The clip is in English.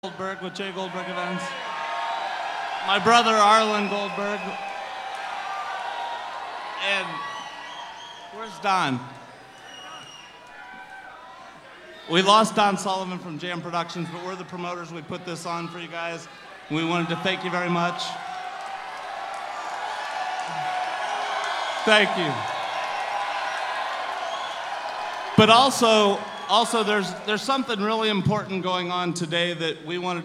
Goldberg with Jay Goldberg Events. My brother Arlen Goldberg. And where's Don? We lost Don Sullivan from Jam Productions, but we're the promoters. We put this on for you guys. We wanted to thank you very much. Thank you. But also there's something really important going on today that we wanted